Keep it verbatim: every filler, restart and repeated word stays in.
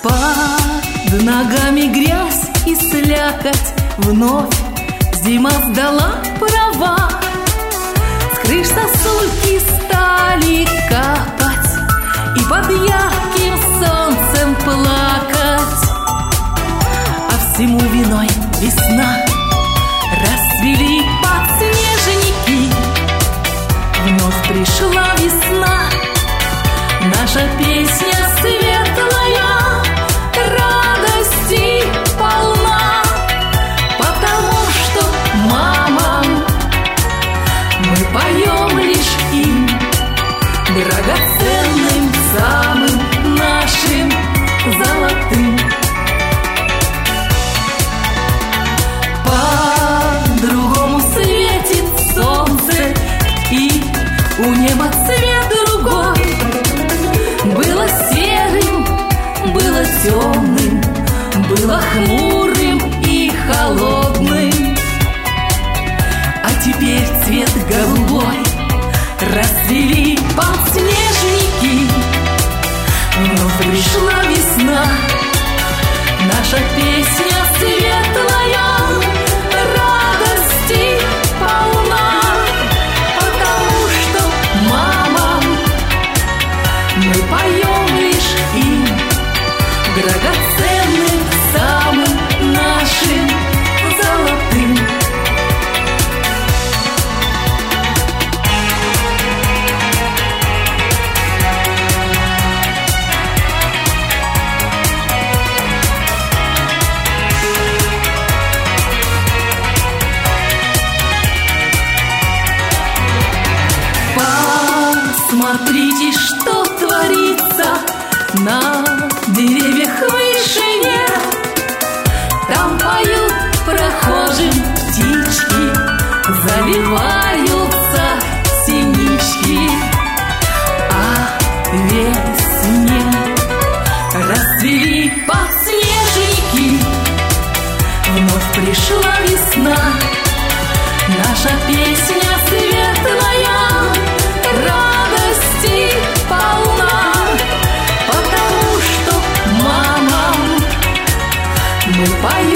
Под ногами грязь и слякоть, вновь зима сдала права. С крыш сосульки стали капать и под ярким солнцем плакать. А всему виной весна. Расцвели подснежники, вновь пришла весна. Наша песня светлая, радости полна, потому что мамам мы поем лишь им, драгоценным, самым нашим золотым. По-другому светит солнце, и у неба цвет другой. Было серым, было темным, было хмурым и холодным, а теперь цвет голубой. Расцвели подснежники, вновь пришла весна. Наша песня светлая, радости полна, потому что мамам мы поем лишь им, драгоценным, самым нашим золотым. Посмотрите, что творится на деревьях в вышине. Там поют прохожим птички, заливаются синички. А весне расцвели подснежники, вновь пришла весна. Наша песня светлая, радости полна, потому что мамам мы поем